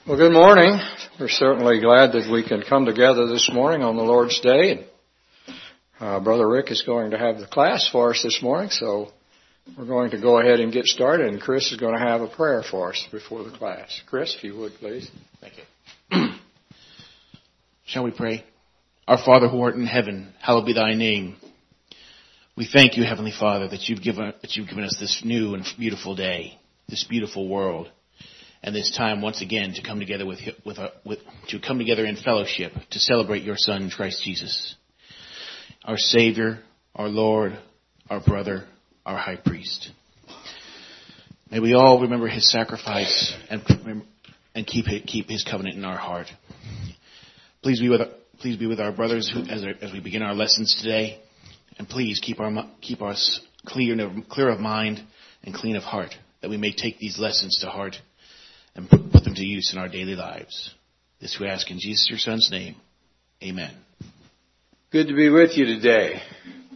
Well, good morning. We're certainly glad that we can come together this morning on the Lord's Day. Brother Rick is going to have the class for us this morning, so we're going to go ahead and get started, and Chris is going to have a prayer for us before the class. Chris, if you would, please. Thank you. Shall we pray? Our Father who art in heaven, hallowed be thy name. We thank you, Heavenly Father, that you've given us this new and beautiful day, this beautiful world, and this time once again to come together to come together in fellowship to celebrate your Son, Christ Jesus, our Savior, our Lord, our brother, our High Priest. May we all remember his sacrifice and keep his covenant in our heart. Please be with our brothers as we begin our lessons today, and please keep us clear of mind and clean of heart, that we may take these lessons to heart and put them to use in our daily lives. This we ask in Jesus, your Son's name. Amen. Good to be with you today.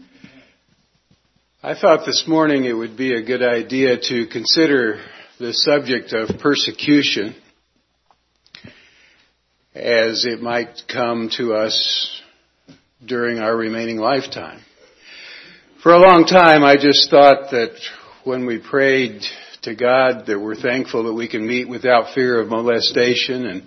I thought this morning it would be a good idea to consider the subject of persecution as it might come to us during our remaining lifetime. For a long time, I just thought that when we prayed to God that we're thankful that we can meet without fear of molestation,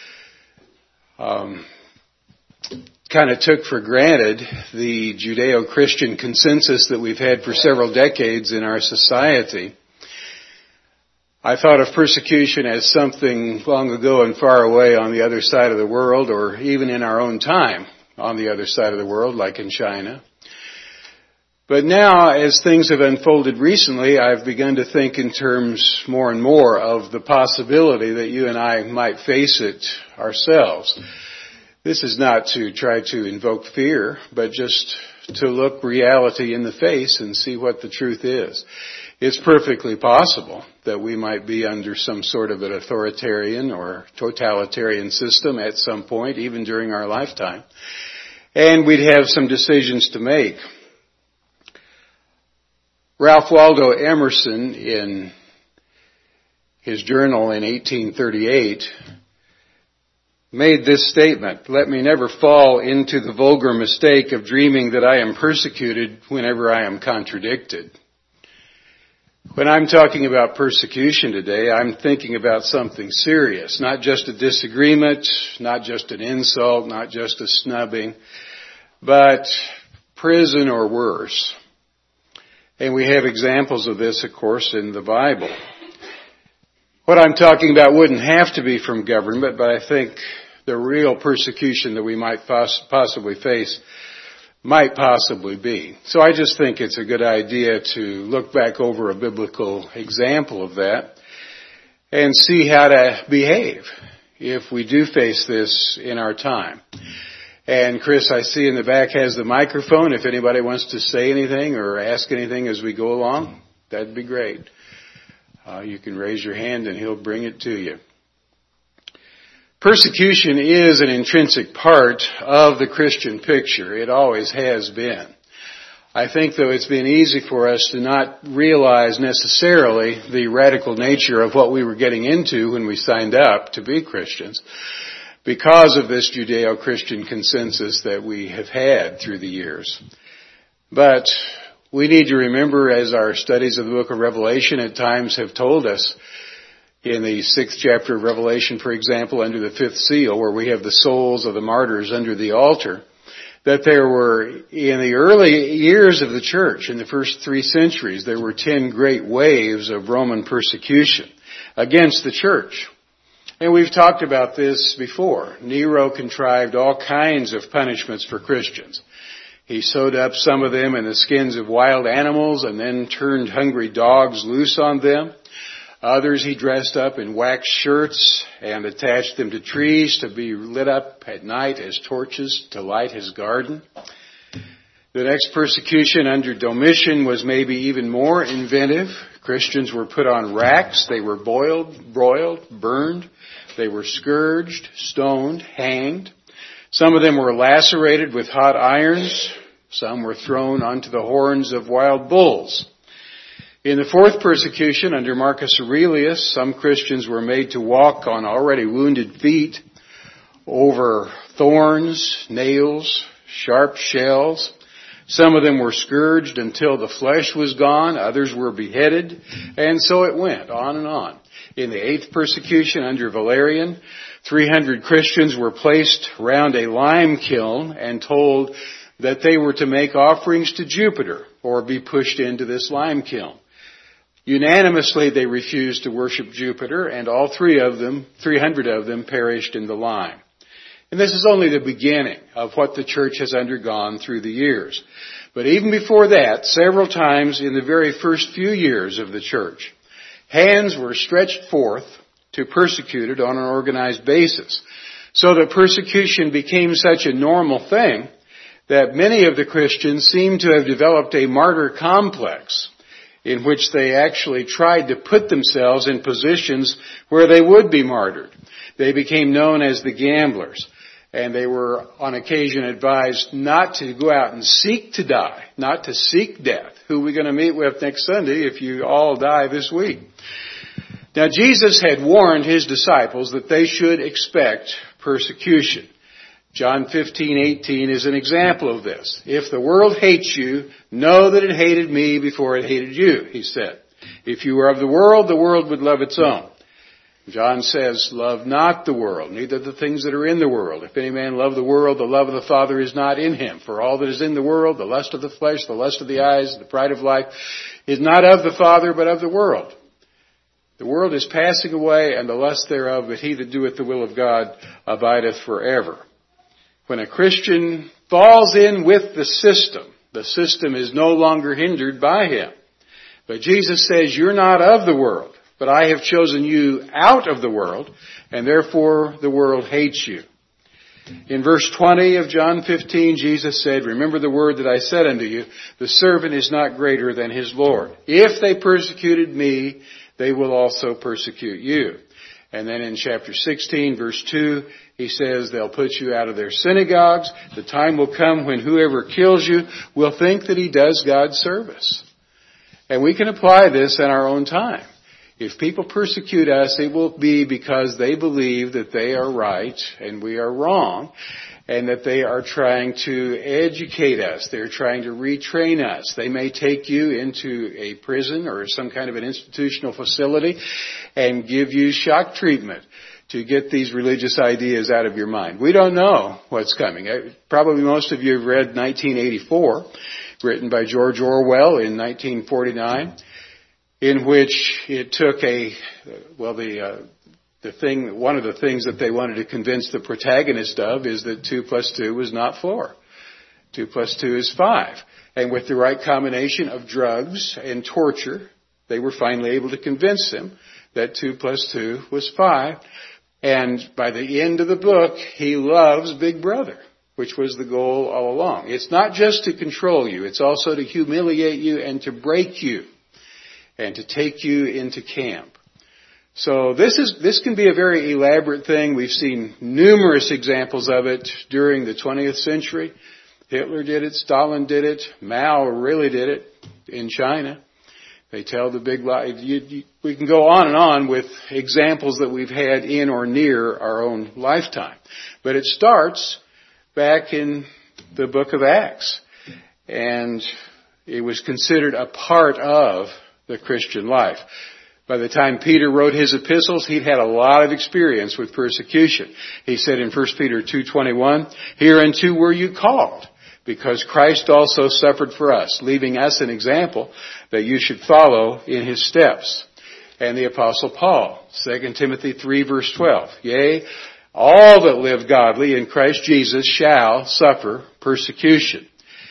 and kind of took for granted the Judeo-Christian consensus that we've had for several decades in our society. I thought of persecution as something long ago and far away on the other side of the world, or even in our own time on the other side of the world, like in China. But now, as things have unfolded recently, I've begun to think in terms more and more of the possibility that you and I might face it ourselves. This is not to try to invoke fear, but just to look reality in the face and see what the truth is. It's perfectly possible that we might be under some sort of an authoritarian or totalitarian system at some point, even during our lifetime. And we'd have some decisions to make. Ralph Waldo Emerson, in his journal in 1838, made this statement: "Let me never fall into the vulgar mistake of dreaming that I am persecuted whenever I am contradicted." When I'm talking about persecution today, I'm thinking about something serious, not just a disagreement, not just an insult, not just a snubbing, but prison or worse. And we have examples of this, of course, in the Bible. What I'm talking about wouldn't have to be from government, but I think the real persecution that we might possibly face might possibly be. So I just think it's a good idea to look back over a biblical example of that and see how to behave if we do face this in our time. And Chris, I see in the back, has the microphone. If anybody wants to say anything or ask anything as we go along, that'd be great. You can raise your hand and he'll bring it to you. Persecution is an intrinsic part of the Christian picture. It always has been. I think, though, it's been easy for us to not realize necessarily the radical nature of what we were getting into when we signed up to be Christians, because of this Judeo-Christian consensus that we have had through the years. But we need to remember, as our studies of the book of Revelation at times have told us, in the 6th chapter of Revelation, for example, under the 5th seal, where we have the souls of the martyrs under the altar, that there were, in the early years of the church, in the first 3 centuries, there were 10 great waves of Roman persecution against the church. And we've talked about this before. Nero contrived all kinds of punishments for Christians. He sewed up some of them in the skins of wild animals and then turned hungry dogs loose on them. Others he dressed up in waxed shirts and attached them to trees to be lit up at night as torches to light his garden. The next persecution under Domitian was maybe even more inventive. Christians were put on racks. They were boiled, broiled, burned. They were scourged, stoned, hanged. Some of them were lacerated with hot irons. Some were thrown onto the horns of wild bulls. In the fourth persecution under Marcus Aurelius, some Christians were made to walk on already wounded feet over thorns, nails, sharp shells. Some of them were scourged until the flesh was gone. Others were beheaded. And so it went on and on. In the eighth persecution under Valerian, 300 Christians were placed round a lime kiln and told that they were to make offerings to Jupiter or be pushed into this lime kiln. Unanimously, they refused to worship Jupiter, and all 300 of them, perished in the lime. And this is only the beginning of what the church has undergone through the years. But even before that, several times in the very first few years of the church, hands were stretched forth to persecuted on an organized basis, so that persecution became such a normal thing that many of the Christians seem to have developed a martyr complex in which they actually tried to put themselves in positions where they would be martyred. They became known as the gamblers, and they were on occasion advised not to go out and seek to die, not to seek death. Who are we going to meet with next Sunday if you all die this week? Now, Jesus had warned his disciples that they should expect persecution. John 15:18 is an example of this. If the world hates you, know that it hated me before it hated you, he said. If you were of the world would love its own. John says, love not the world, neither the things that are in the world. If any man love the world, the love of the Father is not in him. For all that is in the world, the lust of the flesh, the lust of the eyes, the pride of life, is not of the Father, but of the world. The world is passing away, and the lust thereof, but he that doeth the will of God abideth forever. When a Christian falls in with the system is no longer hindered by him. But Jesus says, you're not of the world, but I have chosen you out of the world, and therefore the world hates you. In verse 20 of John 15, Jesus said, remember the word that I said unto you, the servant is not greater than his Lord. If they persecuted me, they will also persecute you. And then in chapter 16, verse 2, he says they'll put you out of their synagogues. The time will come when whoever kills you will think that he does God's service. And we can apply this in our own time. If people persecute us, it will be because they believe that they are right and we are wrong, and that they are trying to educate us. They're trying to retrain us. They may take you into a prison or some kind of an institutional facility and give you shock treatment to get these religious ideas out of your mind. We don't know what's coming. Probably most of you have read 1984, written by George Orwell in 1949, in which it took one of the things that they wanted to convince the protagonist of is that 2 + 2 was not 4. 2 + 2 is 5. And with the right combination of drugs and torture, they were finally able to convince him that 2 + 2 was 5. And by the end of the book, he loves Big Brother, which was the goal all along. It's not just to control you, it's also to humiliate you and to break you and to take you into camp. So this can be a very elaborate thing. We've seen numerous examples of it during the 20th century. Hitler did it, Stalin did it, Mao really did it in China. They tell the big lie. We can go on and on with examples that we've had in or near our own lifetime. But it starts back in the book of Acts. And it was considered a part of the Christian life. By the time Peter wrote his epistles, he'd had a lot of experience with persecution. He said in 1 Peter 2:21, hereunto were you called, because Christ also suffered for us, leaving us an example that you should follow in his steps. And the Apostle Paul, 2 Timothy 3 verse 12, yea, all that live godly in Christ Jesus shall suffer persecution.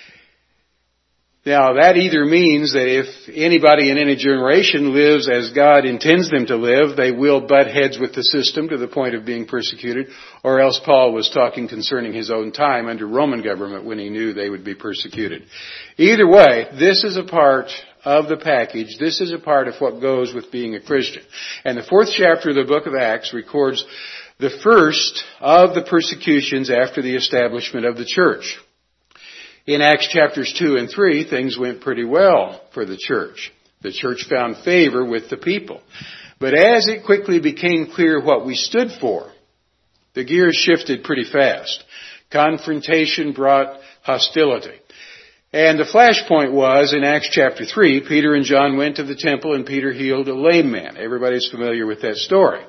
Now, that either means that if anybody in any generation lives as God intends them to live, they will butt heads with the system to the point of being persecuted, or else Paul was talking concerning his own time under Roman government when he knew they would be persecuted. Either way, this is a part of the package. This is a part of what goes with being a Christian. And the 4th chapter of the book of Acts records the first of the persecutions after the establishment of the church. In Acts chapters 2 and 3, things went pretty well for the church. The church found favor with the people. But as it quickly became clear what we stood for, the gears shifted pretty fast. Confrontation brought hostility. And the flashpoint was in Acts chapter 3, Peter and John went to the temple and Peter healed a lame man. Everybody's familiar with that story.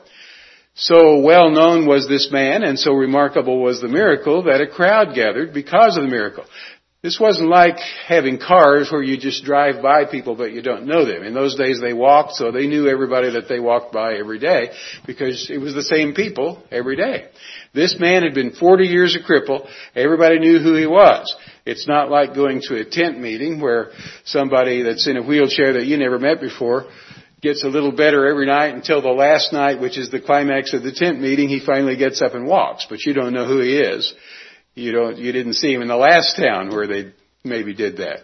So well known was this man and so remarkable was the miracle that a crowd gathered because of the miracle. This wasn't like having cars where you just drive by people but you don't know them. In those days they walked, so they knew everybody that they walked by every day because it was the same people every day. This man had been 40 years a cripple. Everybody knew who he was. It's not like going to a tent meeting where somebody that's in a wheelchair that you never met before gets a little better every night until the last night, which is the climax of the tent meeting, he finally gets up and walks, but you don't know who he is. You didn't see him in the last town where they maybe did that.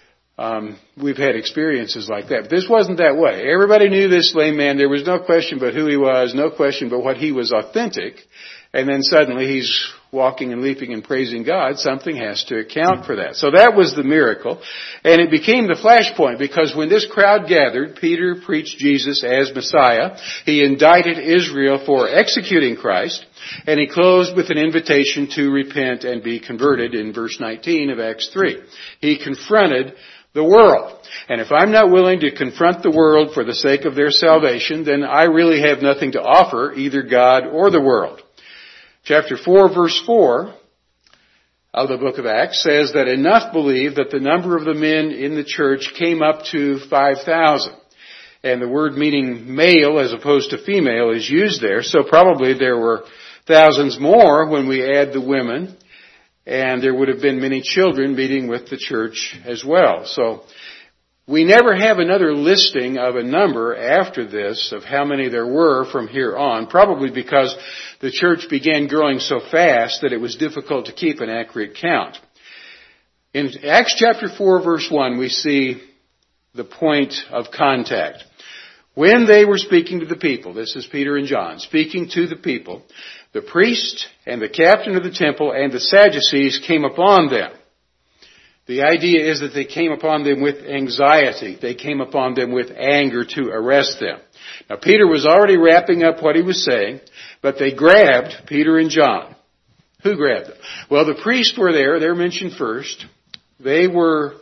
We've had experiences like that, but this wasn't that way. Everybody knew this lame man. There was no question but who he was, no question but what he was authentic. And then suddenly he's walking and leaping and praising God. Something has to account for that. So that was the miracle. And it became the flashpoint because when this crowd gathered, Peter preached Jesus as Messiah. He indicted Israel for executing Christ. And he closed with an invitation to repent and be converted in verse 19 of Acts 3. He confronted the world. And if I'm not willing to confront the world for the sake of their salvation, then I really have nothing to offer, either God or the world. Chapter 4, verse 4 of the book of Acts says that enough believed that the number of the men in the church came up to 5,000. And the word meaning male as opposed to female is used there. So probably there were thousands more when we add the women. And there would have been many children meeting with the church as well. So we never have another listing of a number after this of how many there were from here on, probably because the church began growing so fast that it was difficult to keep an accurate count. In Acts chapter 4, verse 1, we see the point of contact. When they were speaking to the people, this is Peter and John, speaking to the people, the priest and the captain of the temple and the Sadducees came upon them. The idea is that they came upon them with anxiety. They came upon them with anger to arrest them. Now, Peter was already wrapping up what he was saying, but they grabbed Peter and John. Who grabbed them? Well, the priests were there. They're mentioned first. They were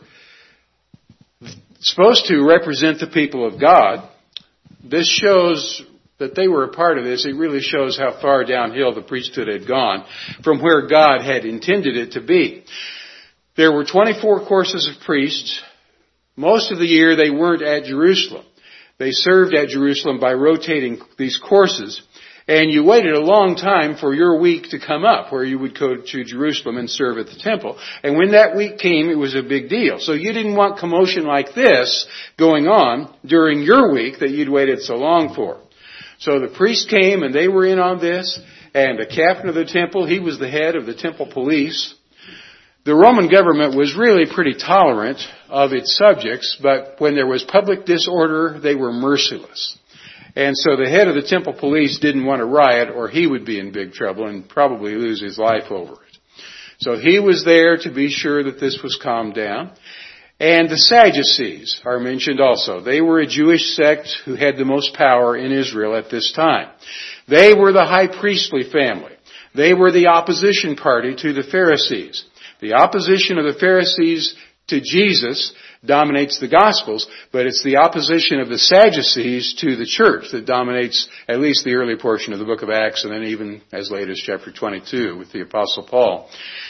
supposed to represent the people of God. This shows that they were a part of this. It really shows how far downhill the priesthood had gone from where God had intended it to be. There were 24 courses of priests. Most of the year they weren't at Jerusalem. They served at Jerusalem by rotating these courses. And you waited a long time for your week to come up where you would go to Jerusalem and serve at the temple. And when that week came, it was a big deal. So you didn't want commotion like this going on during your week that you'd waited so long for. So the priests came and they were in on this. And the captain of the temple, he was the head of the temple police. The Roman government was really pretty tolerant of its subjects, but when there was public disorder, they were merciless. And so the head of the temple police didn't want to riot or he would be in big trouble and probably lose his life over it. So he was there to be sure that this was calmed down. And the Sadducees are mentioned also. They were a Jewish sect who had the most power in Israel at this time. They were the high priestly family. They were the opposition party to the Pharisees. The opposition of the Pharisees to Jesus dominates the Gospels, but it's the opposition of the Sadducees to the church that dominates at least the early portion of the book of Acts and then even as late as chapter 22 with the Apostle Paul.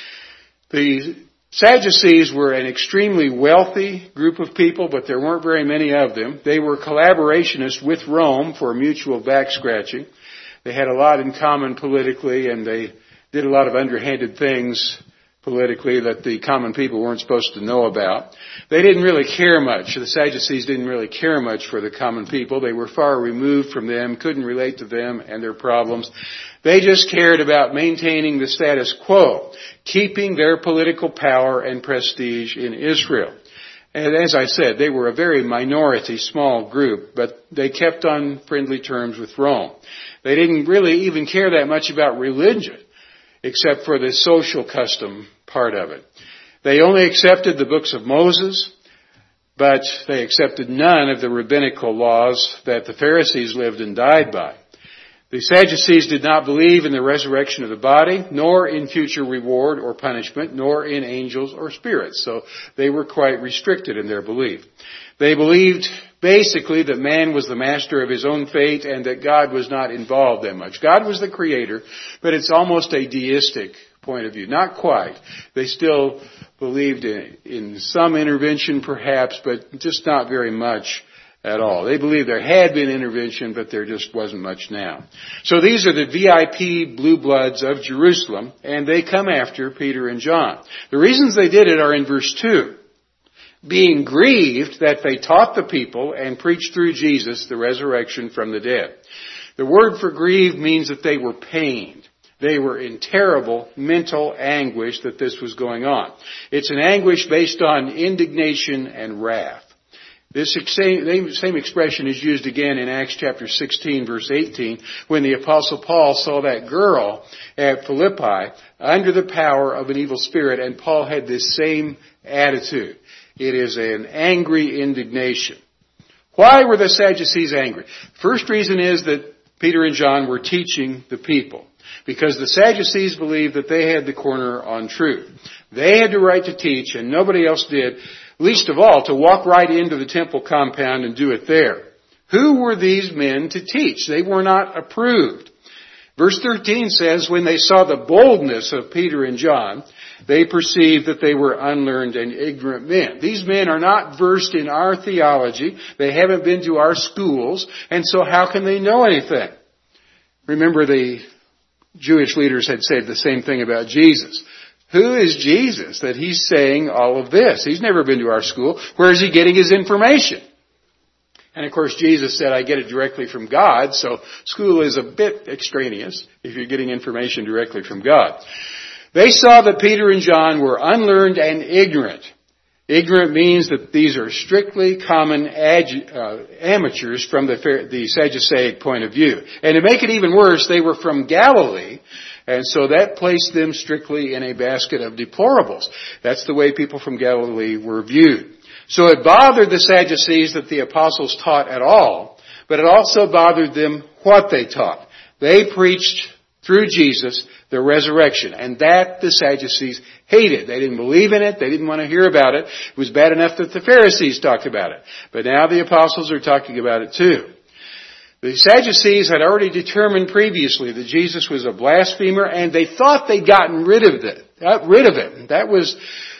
The Sadducees were an extremely wealthy group of people, but there weren't very many of them. They were collaborationists with Rome for mutual back scratching. They had a lot in common politically and they did a lot of underhanded things politically that the common people weren't supposed to know about. They didn't really care much. The Sadducees didn't really care much for the common people. They were far removed from them, couldn't relate to them and their problems. They just cared about maintaining the status quo, keeping their political power and prestige in Israel. And as I said, they were a very minority, small group, but they kept on friendly terms with Rome. They didn't really even care that much about religion, except for the social custom part of it. They only accepted the books of Moses, but they accepted none of the rabbinical laws that the Pharisees lived and died by. The Sadducees did not believe in the resurrection of the body, nor in future reward or punishment, nor in angels or spirits. So they were quite restricted in their belief. They believed basically that man was the master of his own fate and that God was not involved that much. God was the creator, but it's almost a deistic point of view. Not quite. They still believed in some intervention perhaps, but just not very much at all. They believed there had been intervention, but there just wasn't much now. So these are the VIP blue bloods of Jerusalem, and they come after Peter and John. The reasons they did it are in verse 2. Being grieved that they taught the people and preached through Jesus the resurrection from the dead. The word for grieved means that they were pained. They were in terrible mental anguish that this was going on. It's an anguish based on indignation and wrath. This same expression is used again in Acts chapter 16 verse 18 when the Apostle Paul saw that girl at Philippi under the power of an evil spirit, and Paul had this same attitude. It is an angry indignation. Why were the Sadducees angry? First reason is that Peter and John were teaching the people, because the Sadducees believed that they had the corner on truth. They had the right to teach and nobody else did. Least of all, to walk right into the temple compound and do it there. Who were these men to teach? They were not approved. Verse 13 says, when they saw the boldness of Peter and John, they perceived that they were unlearned and ignorant men. These men are not versed in our theology. They haven't been to our schools. And so how can they know anything? Remember, the Jewish leaders had said the same thing about Jesus. Who is Jesus that he's saying all of this? He's never been to our school. Where is he getting his information? And of course Jesus said, I get it directly from God, so school is a bit extraneous if you're getting information directly from God. They saw that Peter and John were unlearned and ignorant. Ignorant means that these are strictly common amateurs from the Sadduceic point of view. And to make it even worse, they were from Galilee, and so that placed them strictly in a basket of deplorables. That's the way people from Galilee were viewed. So it bothered the Sadducees that the apostles taught at all, but it also bothered them what they taught. They preached through Jesus the resurrection, and that the Sadducees hated. They didn't believe in it. They didn't want to hear about it. It was bad enough that the Pharisees talked about it, but now the apostles are talking about it too. The Sadducees had already determined previously that Jesus was a blasphemer, and they thought they'd gotten rid of him. That was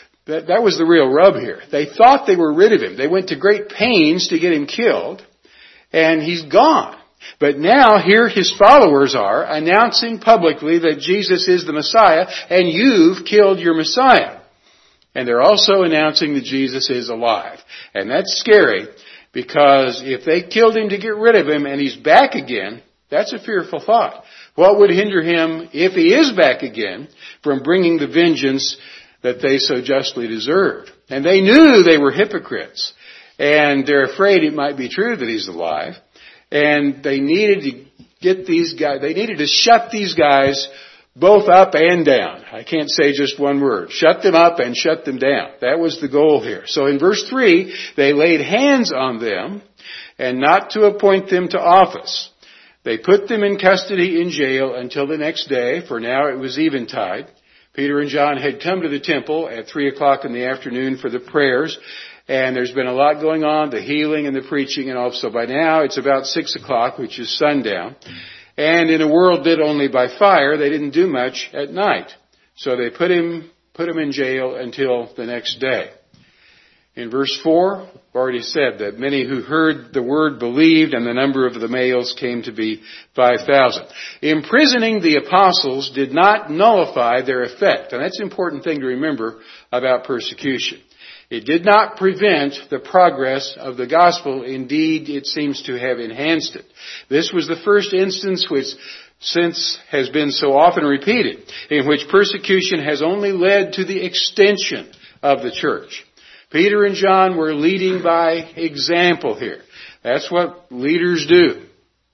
the real rub here. They thought they were rid of him. They went to great pains to get him killed, and he's gone. But now here his followers are announcing publicly that Jesus is the Messiah, and you've killed your Messiah. And they're also announcing that Jesus is alive. And that's scary, because if they killed him to get rid of him and he's back again, that's a fearful thought. What would hinder him, if he is back again, from bringing the vengeance that they so justly deserved? And they knew they were hypocrites, and they're afraid it might be true that he's alive. And they needed to get these guys, they needed to shut these guys both up and down. I can't say just one word. Shut them up and shut them down. That was the goal here. So in verse 3, they laid hands on them, and not to appoint them to office. They put them in custody in jail until the next day, for now it was eventide. Peter and John had come to the temple at 3 o'clock in the afternoon for the prayers, and there's been a lot going on, the healing and the preaching and all. So by now it's about 6 o'clock, which is sundown. And in a world lit only by fire, they didn't do much at night. So they put him in jail until the next day. In verse 4, I've already said that many who heard the word believed, and the number of the males came to be 5,000. Imprisoning the apostles did not nullify their effect. And that's an important thing to remember about persecution. It did not prevent the progress of the gospel. Indeed, it seems to have enhanced it. This was the first instance which since has been so often repeated, in which persecution has only led to the extension of the church. Peter and John were leading by example here. That's what leaders do.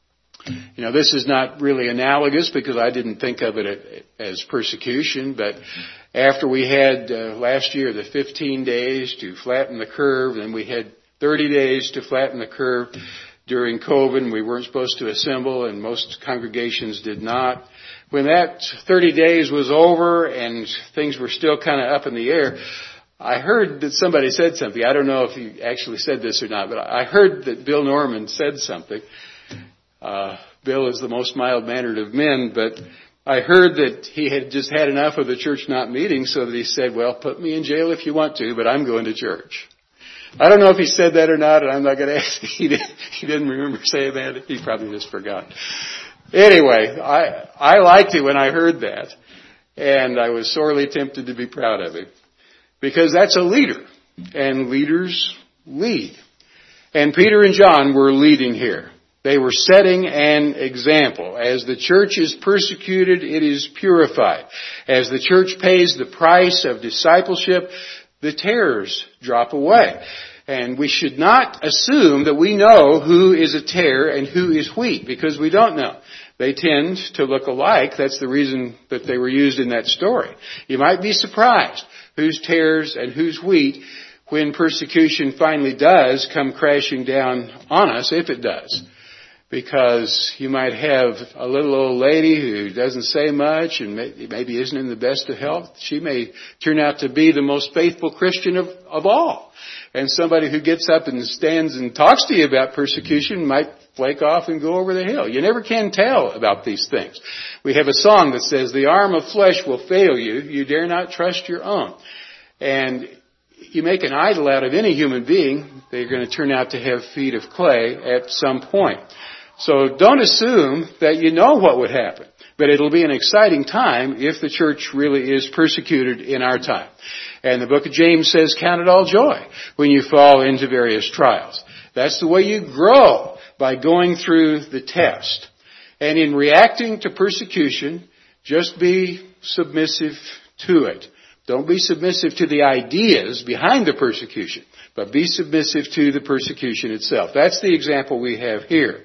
You know, this is not really analogous because I didn't think of it as persecution, but after we had last year the 15 days to flatten the curve, and we had 30 days to flatten the curve during COVID, and we weren't supposed to assemble, and most congregations did not. When that 30 days was over and things were still kind of up in the air, I heard that somebody said something. I don't know if he actually said this or not, but I heard that Bill Norman said something. Bill is the most mild-mannered of men, but I heard that he had just had enough of the church not meeting, so that he said, well, put me in jail if you want to, but I'm going to church. I don't know if he said that or not, and I'm not going to ask. He didn't remember saying that. He probably just forgot. Anyway, I liked it when I heard that, and I was sorely tempted to be proud of him, because that's a leader, and leaders lead. And Peter and John were leading here. They were setting an example. As the church is persecuted, it is purified. As the church pays the price of discipleship, the tares drop away. And we should not assume that we know who is a tare and who is wheat, because we don't know. They tend to look alike. That's the reason that they were used in that story. You might be surprised who's tares and who's wheat when persecution finally does come crashing down on us, if it does. Because you might have a little old lady who doesn't say much and maybe isn't in the best of health. She may turn out to be the most faithful Christian of all. And somebody who gets up and stands and talks to you about persecution might flake off and go over the hill. You never can tell about these things. We have a song that says, the arm of flesh will fail you. You dare not trust your own. And you make an idol out of any human being, they're going to turn out to have feet of clay at some point. So don't assume that you know what would happen. But it'll be an exciting time if the church really is persecuted in our time. And the book of James says, count it all joy when you fall into various trials. That's the way you grow, by going through the test. And in reacting to persecution, just be submissive to it. Don't be submissive to the ideas behind the persecution, but be submissive to the persecution itself. That's the example we have here.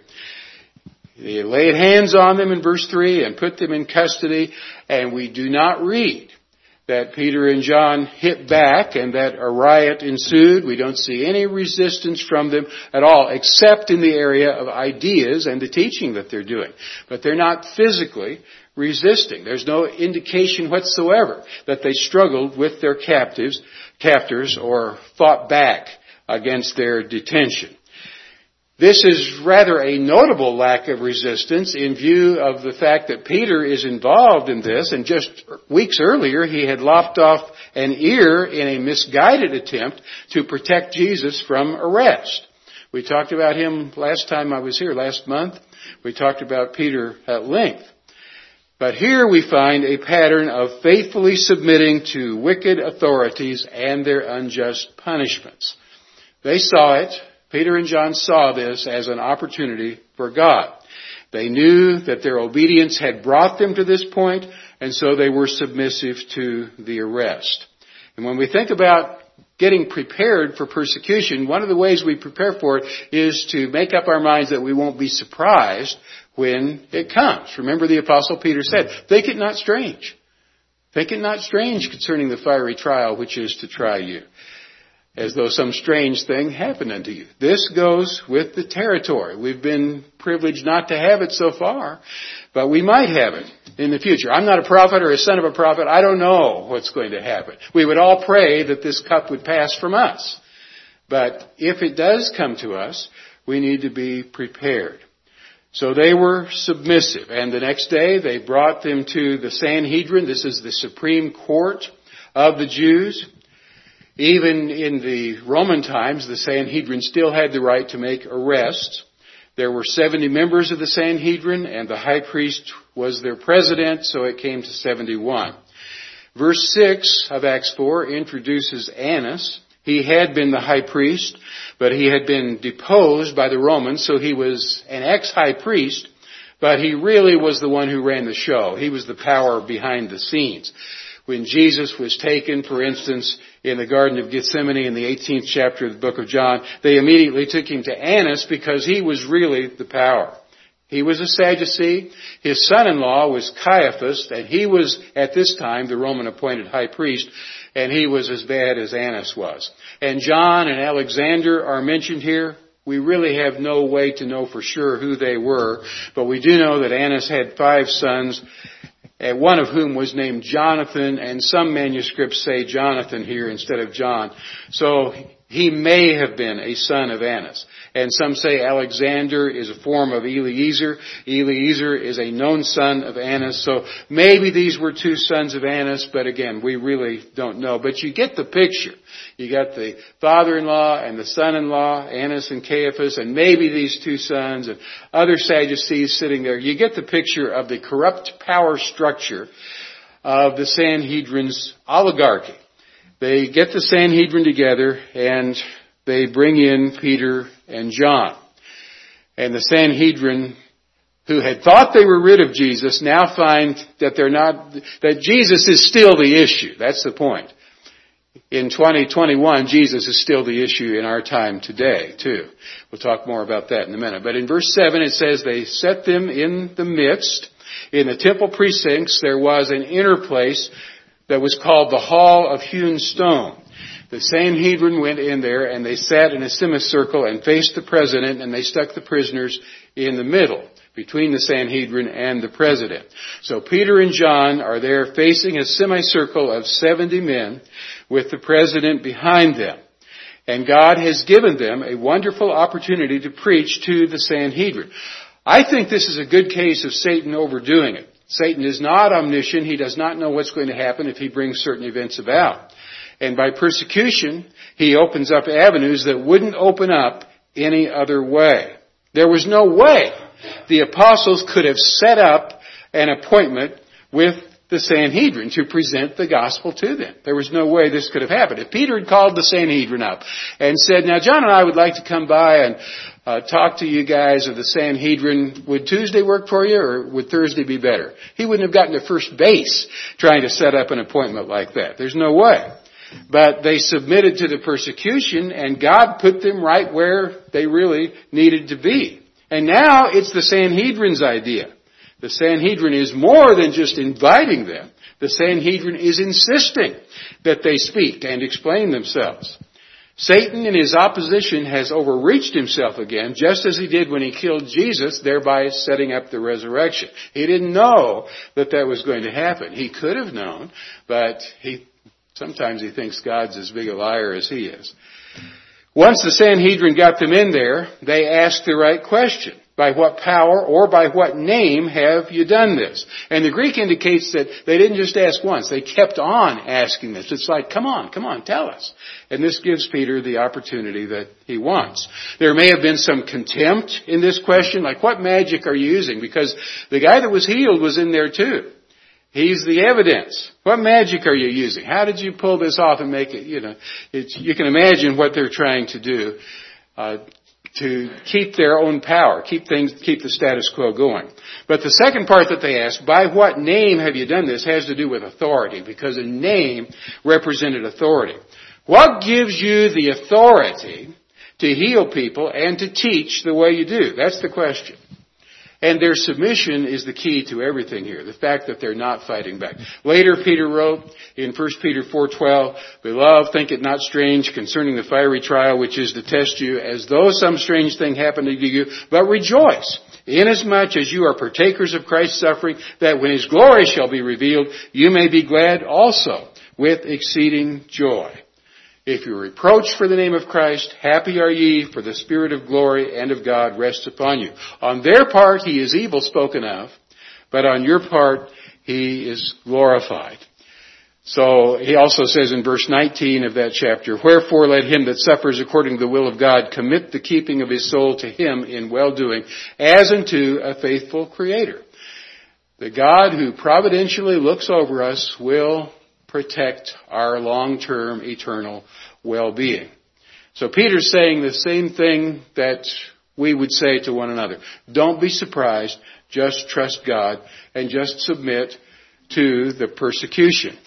They laid hands on them in verse 3 and put them in custody, and we do not read that Peter and John hit back and that a riot ensued. We don't see any resistance from them at all, except in the area of ideas and the teaching that they're doing. But they're not physically resisting. There's no indication whatsoever that they struggled with their captors or fought back against their detention. This is rather a notable lack of resistance in view of the fact that Peter is involved in this, and just weeks earlier he had lopped off an ear in a misguided attempt to protect Jesus from arrest. We talked about him last time I was here, last month. We talked about Peter at length. But here we find a pattern of faithfully submitting to wicked authorities and their unjust punishments. They saw it. Peter and John saw this as an opportunity for God. They knew that their obedience had brought them to this point, and so they were submissive to the arrest. And when we think about getting prepared for persecution, one of the ways we prepare for it is to make up our minds that we won't be surprised when it comes. Remember, the Apostle Peter said, think it not strange. Think it not strange concerning the fiery trial which is to try you, as though some strange thing happened unto you. This goes with the territory. We've been privileged not to have it so far, but we might have it in the future. I'm not a prophet or a son of a prophet. I don't know what's going to happen. We would all pray that this cup would pass from us. But if it does come to us, we need to be prepared. So they were submissive, and the next day they brought them to the Sanhedrin. This is the supreme court of the Jews. Even in the Roman times, the Sanhedrin still had the right to make arrests. There were 70 members of the Sanhedrin, and the high priest was their president, so it came to 71. Verse 6 of Acts 4 introduces Annas. He had been the high priest, but he had been deposed by the Romans, so he was an ex-high priest, but he really was the one who ran the show. He was the power behind the scenes. When Jesus was taken, for instance, in the Garden of Gethsemane in the 18th chapter of the book of John, they immediately took him to Annas because he was really the power. He was a Sadducee. His son-in-law was Caiaphas, and he was, at this time, the Roman appointed high priest. and he was as bad as Annas was. And John and Alexander are mentioned here. We really have no way to know for sure who they were, but we do know that Annas had 5 sons, one of whom was named Jonathan, and some manuscripts say Jonathan here instead of John. So he may have been a son of Annas. And some say Alexander is a form of Eliezer. Eliezer is a known son of Annas. So maybe these were 2 sons of Annas, but again, we really don't know. But you get the picture. You got the father-in-law and the son-in-law, Annas and Caiaphas, and maybe these 2 sons and other Sadducees sitting there. You get the picture of the corrupt power structure of the Sanhedrin's oligarchy. They get the Sanhedrin together and they bring in Peter and John. And the Sanhedrin, who had thought they were rid of Jesus, now find that that Jesus is still the issue. That's the point. In 2021, Jesus is still the issue in our time today, too. We'll talk more about that in a minute. But in verse 7, it says, they set them in the midst. In the temple precincts, there was an inner place that was called the Hall of Hewn Stone. The Sanhedrin went in there and they sat in a semicircle and faced the president, and they stuck the prisoners in the middle between the Sanhedrin and the president. So Peter and John are there facing a semicircle of 70 men with the president behind them. And God has given them a wonderful opportunity to preach to the Sanhedrin. I think this is a good case of Satan overdoing it. Satan is not omniscient. He does not know what's going to happen if he brings certain events about. And by persecution, he opens up avenues that wouldn't open up any other way. There was no way the apostles could have set up an appointment with the Sanhedrin to present the gospel to them. There was no way this could have happened. If Peter had called the Sanhedrin up and said, now John and I would like to come by and talk to you guys of the Sanhedrin, would Tuesday work for you or would Thursday be better? He wouldn't have gotten to first base trying to set up an appointment like that. There's no way. But they submitted to the persecution, and God put them right where they really needed to be. And now it's the Sanhedrin's idea. The Sanhedrin is more than just inviting them. The Sanhedrin is insisting that they speak and explain themselves. Satan in his opposition has overreached himself again, just as he did when he killed Jesus, thereby setting up the resurrection. He didn't know that that was going to happen. He could have known, but sometimes he thinks God's as big a liar as he is. Once the Sanhedrin got them in there, they asked the right question. By what power or by what name have you done this? And the Greek indicates that they didn't just ask once. They kept on asking this. It's like, come on, tell us. And this gives Peter the opportunity that he wants. There may have been some contempt in this question, like, what magic are you using? Because the guy that was healed was in there too. He's the evidence. What magic are you using? How did you pull this off and make it, you can imagine what they're trying to do, to keep their own power, keep the status quo going. But the second part that they ask, by what name have you done this, has to do with authority, because a name represented authority. What gives you the authority to heal people and to teach the way you do? That's the question. And their submission is the key to everything here, the fact that they're not fighting back. Later, Peter wrote in 1 Peter 4:12, Beloved, think it not strange concerning the fiery trial which is to test you, as though some strange thing happened to you, but rejoice, inasmuch as you are partakers of Christ's suffering, that when His glory shall be revealed, you may be glad also with exceeding joy. If you are reproached for the name of Christ, happy are ye, for the Spirit of glory and of God rests upon you. On their part, He is evil spoken of, but on your part, He is glorified. So he also says in verse 19 of that chapter, Wherefore let him that suffers according to the will of God commit the keeping of his soul to Him in well-doing, as unto a faithful Creator. The God who providentially looks over us will protect our long-term, eternal well-being. So Peter's saying the same thing that we would say to one another. Don't be surprised. Just trust God and just submit to the persecution.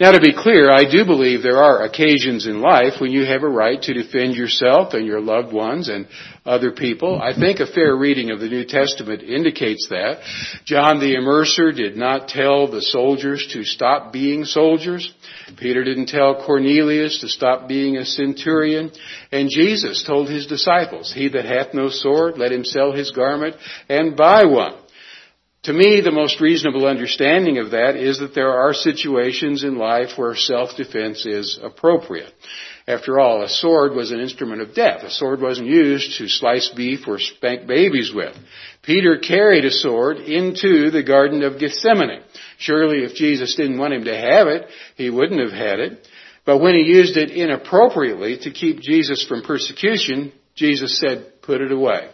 Now, to be clear, I do believe there are occasions in life when you have a right to defend yourself and your loved ones and other people. I think a fair reading of the New Testament indicates that. John the Immerser did not tell the soldiers to stop being soldiers. Peter didn't tell Cornelius to stop being a centurion. And Jesus told his disciples, "He that hath no sword, let him sell his garment and buy one." To me, the most reasonable understanding of that is that there are situations in life where self-defense is appropriate. After all, a sword was an instrument of death. A sword wasn't used to slice beef or spank babies with. Peter carried a sword into the Garden of Gethsemane. Surely if Jesus didn't want him to have it, he wouldn't have had it. But when he used it inappropriately to keep Jesus from persecution, Jesus said, "Put it away."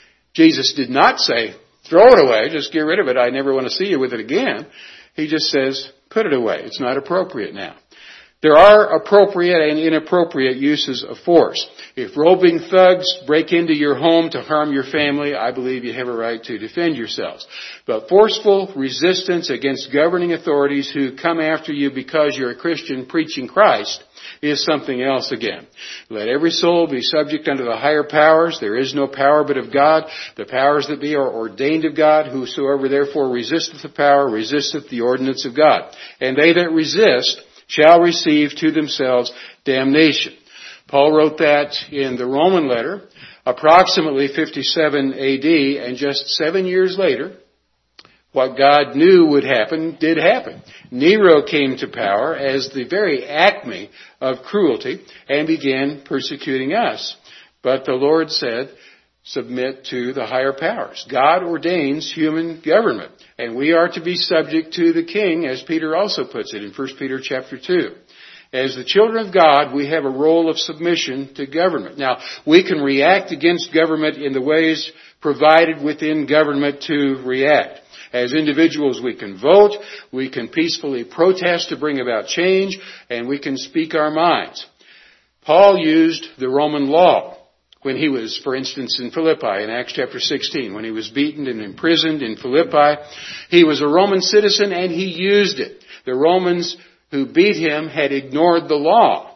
Jesus did not say, "Throw it away, just get rid of it, I never want to see you with it again." He just says, "Put it away, it's not appropriate now." There are appropriate and inappropriate uses of force. If roving thugs break into your home to harm your family, I believe you have a right to defend yourselves. But forceful resistance against governing authorities who come after you because you're a Christian preaching Christ is something else again. Let every soul be subject unto the higher powers. There is no power but of God. The powers that be are ordained of God. Whosoever therefore resisteth the power resisteth the ordinance of God. And they that resist shall receive to themselves damnation. Paul wrote that in the Roman letter, approximately 57 AD, and just 7 years later, what God knew would happen did happen. Nero came to power as the very acme of cruelty and began persecuting us. But the Lord said, submit to the higher powers. God ordains human government, and we are to be subject to the king, as Peter also puts it in 1 Peter chapter 2. As the children of God, we have a role of submission to government. Now, we can react against government in the ways provided within government to react. As individuals, we can vote, we can peacefully protest to bring about change, and we can speak our minds. Paul used the Roman law when he was, for instance, in Philippi in Acts chapter 16, when he was beaten and imprisoned in Philippi. He was a Roman citizen and he used it. The Romans who beat him had ignored the law.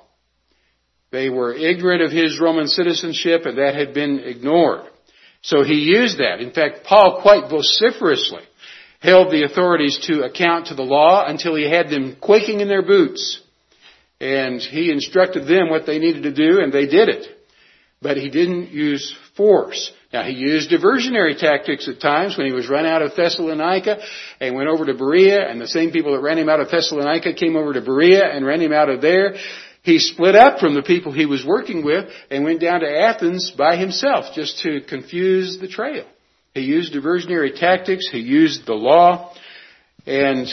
They were ignorant of his Roman citizenship, and that had been ignored. So he used that. In fact, Paul quite vociferously held the authorities to account to the law until he had them quaking in their boots. And he instructed them what they needed to do, and they did it. But he didn't use force. Now, he used diversionary tactics at times when he was run out of Thessalonica and went over to Berea, and the same people that ran him out of Thessalonica came over to Berea and ran him out of there. He split up from the people he was working with and went down to Athens by himself just to confuse the trail. He used diversionary tactics, he used the law, and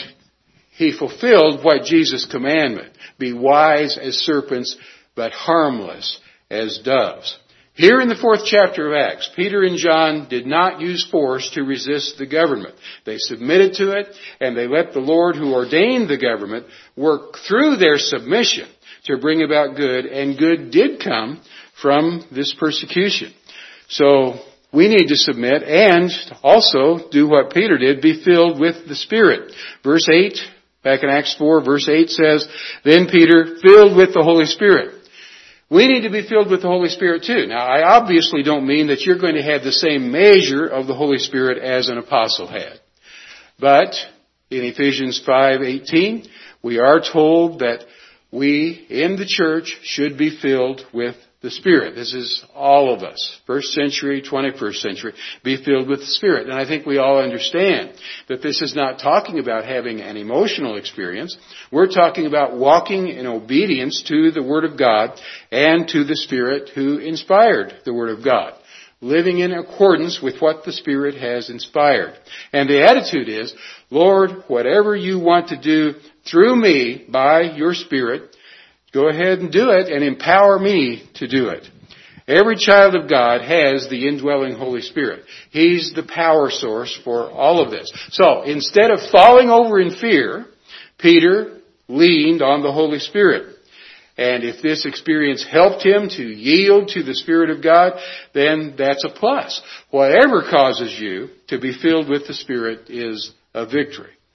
he fulfilled what Jesus commanded. Be wise as serpents, but harmless as doves. Here in the 4th chapter of Acts, Peter and John did not use force to resist the government. They submitted to it, and they let the Lord who ordained the government work through their submission to bring about good, and good did come from this persecution. So we need to submit and also do what Peter did, be filled with the Spirit. Verse 8, back in Acts 4, verse 8 says, Then Peter, filled with the Holy Spirit. We need to be filled with the Holy Spirit too. Now, I obviously don't mean that you're going to have the same measure of the Holy Spirit as an apostle had. But in Ephesians 5:18, we are told that we in the church should be filled with the Spirit. This is all of us. 1st century, 21st century. Be filled with the Spirit. And I think we all understand that this is not talking about having an emotional experience. We're talking about walking in obedience to the Word of God and to the Spirit who inspired the Word of God. Living in accordance with what the Spirit has inspired. And the attitude is, Lord, whatever you want to do through me by your Spirit, go ahead and do it and empower me to do it. Every child of God has the indwelling Holy Spirit. He's the power source for all of this. So instead of falling over in fear, Peter leaned on the Holy Spirit. And if this experience helped him to yield to the Spirit of God, then that's a plus. Whatever causes you to be filled with the Spirit is a victory.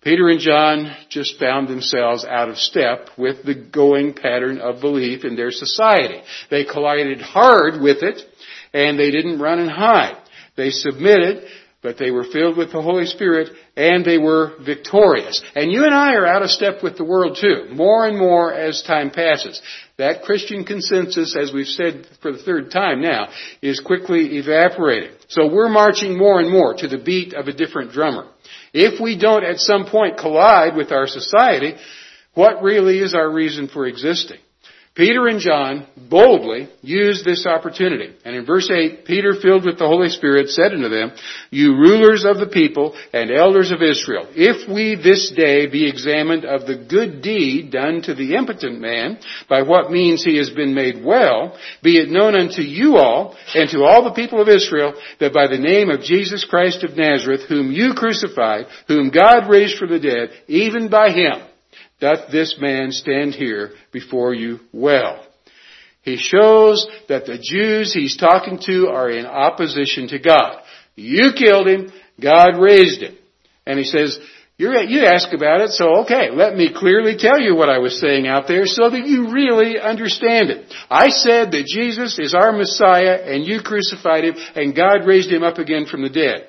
Peter and John just found themselves out of step with the going pattern of belief in their society. They collided hard with it, and they didn't run and hide. They submitted, but they were filled with the Holy Spirit, and they were victorious. And you and I are out of step with the world too, more and more as time passes. That Christian consensus, as we've said for the third time now, is quickly evaporating. So we're marching more and more to the beat of a different drummer. If we don't at some point collide with our society, what really is our reason for existing? Peter and John boldly used this opportunity. And in verse 8, Peter, filled with the Holy Spirit, said unto them, You rulers of the people and elders of Israel, if we this day be examined of the good deed done to the impotent man, by what means he has been made well, be it known unto you all and to all the people of Israel, that by the name of Jesus Christ of Nazareth, whom you crucified, whom God raised from the dead, even by him, doth this man stand here before you well. He shows that the Jews he's talking to are in opposition to God. You killed him, God raised him. And he says, you ask about it, so okay, let me clearly tell you what I was saying out there so that you really understand it. I said that Jesus is our Messiah and you crucified him and God raised him up again from the dead.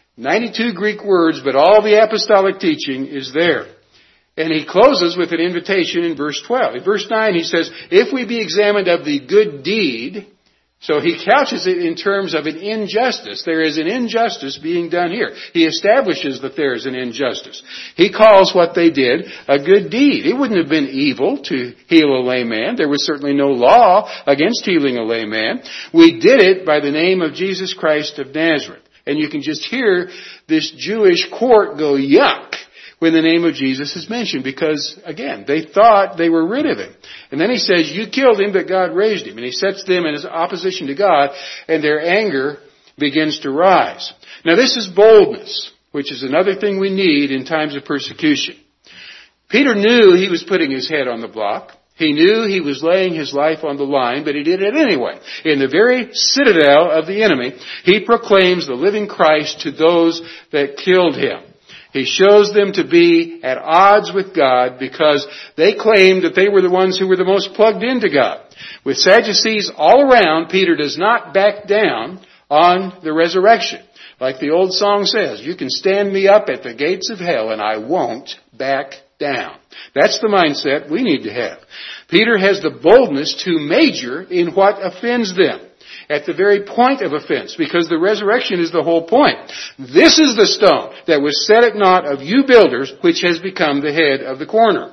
92 Greek words, but all the apostolic teaching is there. And he closes with an invitation in verse 12. In verse 9 he says, if we be examined of the good deed, so he couches it in terms of an injustice. There is an injustice being done here. He establishes that there is an injustice. He calls what they did a good deed. It wouldn't have been evil to heal a lame man. There was certainly no law against healing a lame man. We did it by the name of Jesus Christ of Nazareth. And you can just hear this Jewish court go, yuck, when the name of Jesus is mentioned, because, again, they thought they were rid of him. And then he says, you killed him, but God raised him. And he sets them in opposition to God, and their anger begins to rise. Now, this is boldness, which is another thing we need in times of persecution. Peter knew he was putting his head on the block. He knew he was laying his life on the line, but he did it anyway. In the very citadel of the enemy, he proclaims the living Christ to those that killed him. He shows them to be at odds with God because they claimed that they were the ones who were the most plugged into God. With Sadducees all around, Peter does not back down on the resurrection. Like the old song says, you can stand me up at the gates of hell and I won't back down. That's the mindset we need to have. Peter has the boldness to major in what offends them. At the very point of offense, because the resurrection is the whole point. This is the stone that was set at naught of you builders, which has become the head of the corner.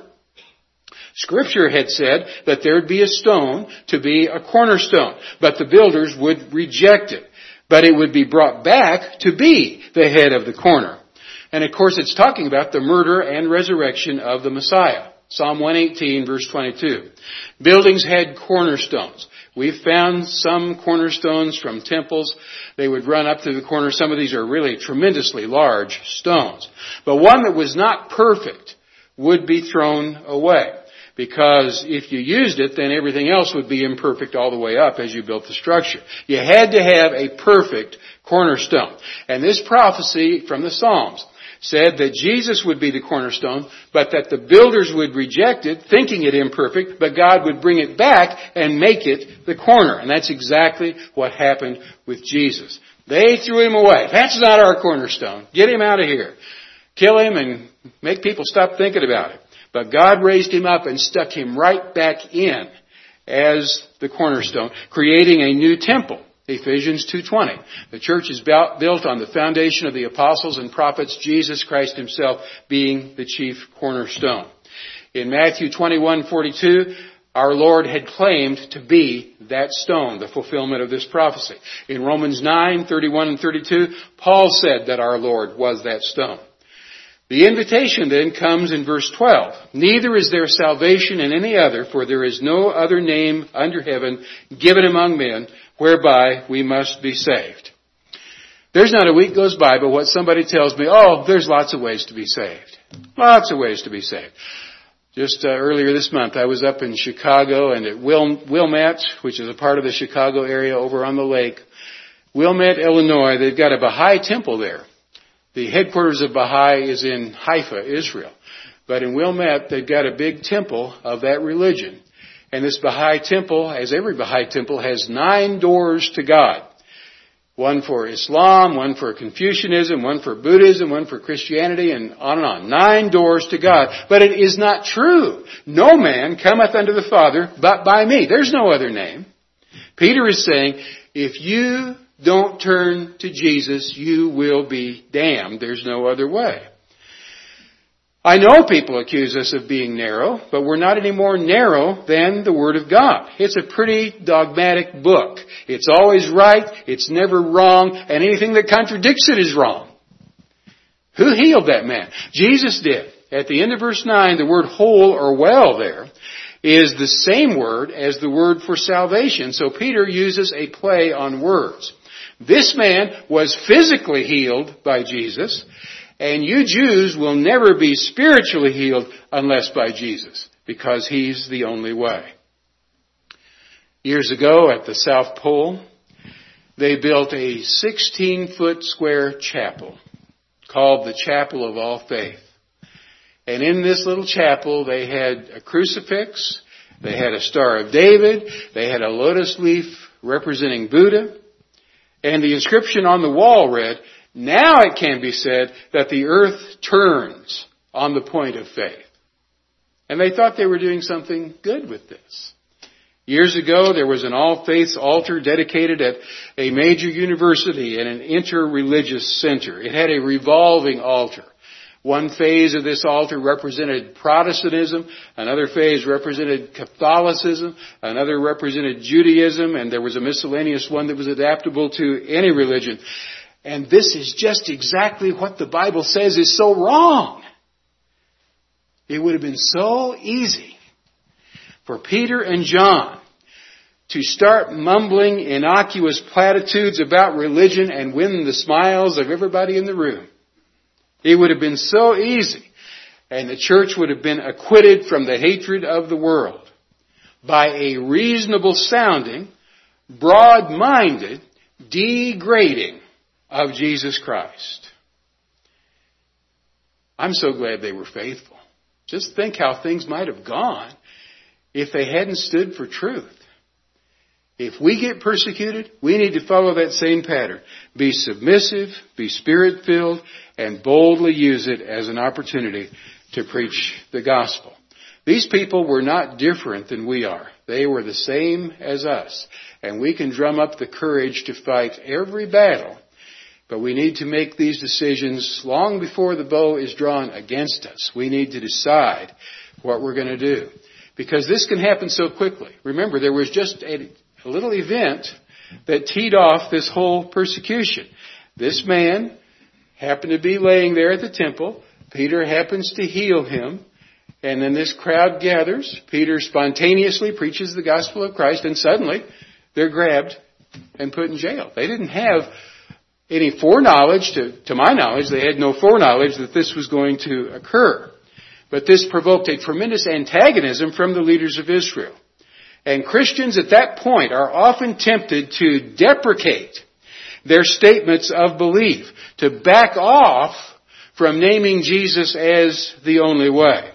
Scripture had said that there would be a stone to be a cornerstone, but the builders would reject it. But it would be brought back to be the head of the corner. And of course it's talking about the murder and resurrection of the Messiah. Psalm 118 verse 22. Buildings had cornerstones. We've found some cornerstones from temples. They would run up to the corner. Some of these are really tremendously large stones. But one that was not perfect would be thrown away. Because if you used it, then everything else would be imperfect all the way up as you built the structure. You had to have a perfect cornerstone. And this prophecy from the Psalms said that Jesus would be the cornerstone, but that the builders would reject it, thinking it imperfect, but God would bring it back and make it the corner. And that's exactly what happened with Jesus. They threw him away. That's not our cornerstone. Get him out of here. Kill him and make people stop thinking about it. But God raised him up and stuck him right back in as the cornerstone, creating a new temple. Ephesians 2:20. The church is built on the foundation of the apostles and prophets, Jesus Christ himself being the chief cornerstone. In Matthew 21:42, our Lord had claimed to be that stone, the fulfillment of this prophecy. In Romans 9:31 and 32, Paul said that our Lord was that stone. The invitation then comes in verse 12. Neither is there salvation in any other, for there is no other name under heaven given among men whereby we must be saved. There's not a week goes by but what somebody tells me, oh, there's lots of ways to be saved. Lots of ways to be saved. Just earlier this month, I was up in Chicago and at Wilmette, which is a part of the Chicago area over on the lake. Wilmette, Illinois, they've got a Baha'i temple there. The headquarters of Baha'i is in Haifa, Israel. But in Wilmette, they've got a big temple of that religion. And this Baha'i temple, as every Baha'i temple, has 9 doors to God. One for Islam, one for Confucianism, one for Buddhism, one for Christianity, and on and on. 9 doors to God. But it is not true. No man cometh unto the Father but by me. There's no other name. Peter is saying, if you don't turn to Jesus, you will be damned. There's no other way. I know people accuse us of being narrow, but we're not any more narrow than the Word of God. It's a pretty dogmatic book. It's always right, it's never wrong, and anything that contradicts it is wrong. Who healed that man? Jesus did. At the end of verse 9, the word whole or well there is the same word as the word for salvation. So Peter uses a play on words. This man was physically healed by Jesus, and you Jews will never be spiritually healed unless by Jesus, because He's the only way. Years ago at the South Pole, they built a 16-foot square chapel called the Chapel of All Faith. And in this little chapel, they had a crucifix, they had a Star of David, they had a lotus leaf representing Buddha, and the inscription on the wall read, "Now it can be said that the earth turns on the point of faith." And they thought they were doing something good with this. Years ago, there was an All Faiths altar dedicated at a major university and an inter-religious center. It had a revolving altar. One phase of this altar represented Protestantism, another phase represented Catholicism, another represented Judaism, and there was a miscellaneous one that was adaptable to any religion. And this is just exactly what the Bible says is so wrong. It would have been so easy for Peter and John to start mumbling innocuous platitudes about religion and win the smiles of everybody in the room. It would have been so easy, and the church would have been acquitted from the hatred of the world by a reasonable sounding, broad-minded degrading of Jesus Christ. I'm so glad they were faithful. Just think how things might have gone if they hadn't stood for truth. If we get persecuted, we need to follow that same pattern. Be submissive, be Spirit-filled, and boldly use it as an opportunity to preach the gospel. These people were not different than we are. They were the same as us. And we can drum up the courage to fight every battle. But we need to make these decisions long before the bow is drawn against us. We need to decide what we're going to do. Because this can happen so quickly. Remember, there was just a little event that teed off this whole persecution. This man happened to be laying there at the temple. Peter happens to heal him. And then this crowd gathers. Peter spontaneously preaches the gospel of Christ. And suddenly they're grabbed and put in jail. They didn't have any foreknowledge. To my knowledge, they had no foreknowledge that this was going to occur. But this provoked a tremendous antagonism from the leaders of Israel. And Christians at that point are often tempted to deprecate their statements of belief, to back off from naming Jesus as the only way.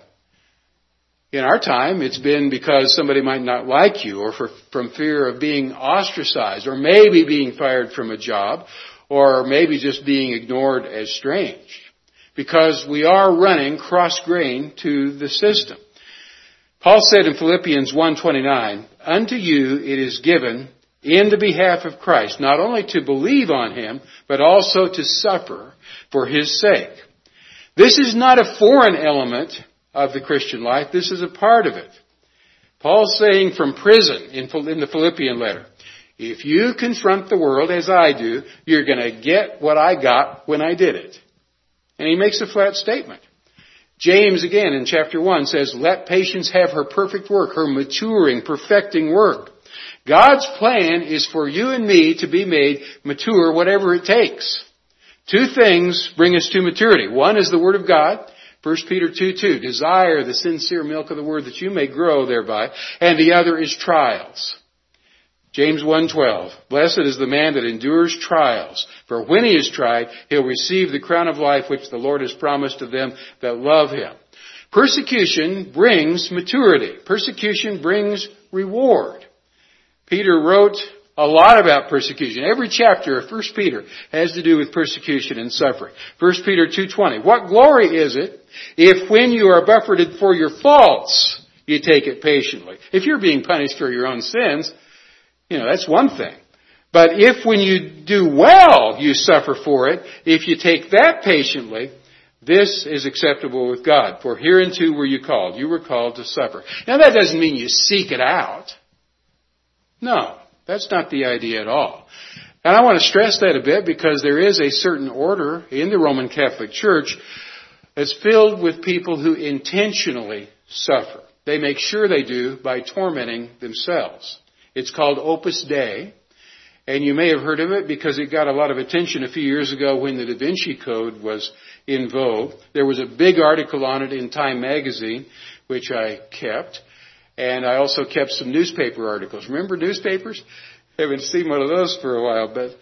In our time, it's been because somebody might not like you, or from fear of being ostracized, or maybe being fired from a job, or maybe just being ignored as strange. Because we are running cross-grain to the system. Paul said in Philippians 1:29, "Unto you it is given in the behalf of Christ, not only to believe on Him, but also to suffer for His sake." This is not a foreign element of the Christian life. This is a part of it. Paul's saying from prison in the Philippian letter, if you confront the world as I do, you're going to get what I got when I did it. And he makes a flat statement. James again in chapter 1 says, "Let patience have her perfect work, her maturing, perfecting work." God's plan is for you and me to be made mature whatever it takes. Two things bring us to maturity. One is the Word of God. 1 Peter 2:2, "Desire the sincere milk of the Word that you may grow thereby." And the other is trials. James 1:12, blessed is the man that endures trials, for when he is tried, he'll receive the crown of life which the Lord has promised to them that love him. Persecution brings maturity. Persecution brings reward. Peter wrote a lot about persecution. Every chapter of 1 Peter has to do with persecution and suffering. 1 Peter 2:20, what glory is it if when you are buffeted for your faults, you take it patiently? If you're being punished for your own sins, that's one thing. But if when you do well, you suffer for it, if you take that patiently, this is acceptable with God. For hereunto were you called. You were called to suffer. Now that doesn't mean you seek it out. No, that's not the idea at all. And I want to stress that a bit because there is a certain order in the Roman Catholic Church that's filled with people who intentionally suffer. They make sure they do by tormenting themselves. It's called Opus Dei, and you may have heard of it because it got a lot of attention a few years ago when the Da Vinci Code was in vogue. There was a big article on it in Time magazine, which I kept, and I also kept some newspaper articles. Remember newspapers? Haven't seen one of those for a while, but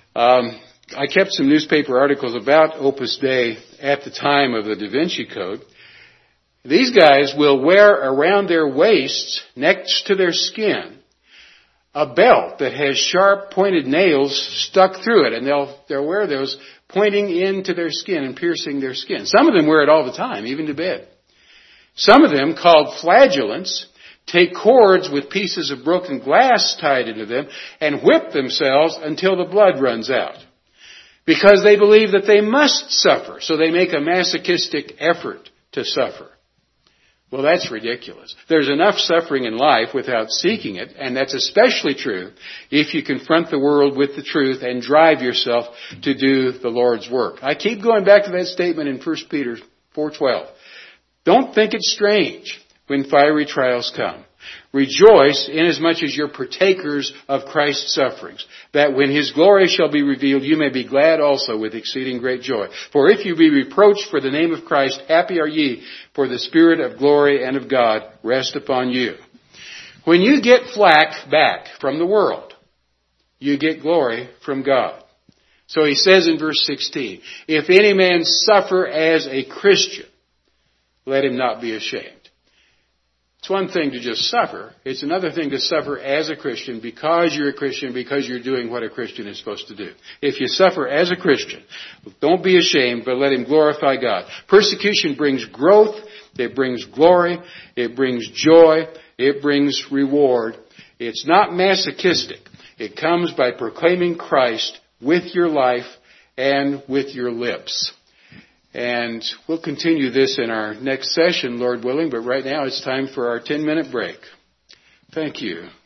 I kept some newspaper articles about Opus Dei at the time of the Da Vinci Code. These guys will wear around their waists, next to their skin, a belt that has sharp pointed nails stuck through it, and they'll wear those pointing into their skin and piercing their skin. Some of them wear it all the time, even to bed. Some of them, called flagellants, take cords with pieces of broken glass tied into them and whip themselves until the blood runs out. Because they believe that they must suffer, so they make a masochistic effort to suffer. Well, that's ridiculous. There's enough suffering in life without seeking it, and that's especially true if you confront the world with the truth and drive yourself to do the Lord's work. I keep going back to that statement in 1 Peter 4:12. Don't think it's strange when fiery trials come. Rejoice inasmuch as you're partakers of Christ's sufferings, that when His glory shall be revealed, you may be glad also with exceeding great joy. For if you be reproached for the name of Christ, happy are ye, for the Spirit of glory and of God rest upon you. When you get flack back from the world, you get glory from God. So he says in verse 16, if any man suffer as a Christian, let him not be ashamed. It's one thing to just suffer. It's another thing to suffer as a Christian because you're a Christian, because you're doing what a Christian is supposed to do. If you suffer as a Christian, don't be ashamed, but let him glorify God. Persecution brings growth. It brings glory. It brings joy. It brings reward. It's not masochistic. It comes by proclaiming Christ with your life and with your lips. And we'll continue this in our next session, Lord willing, but right now it's time for our 10-minute break. Thank you.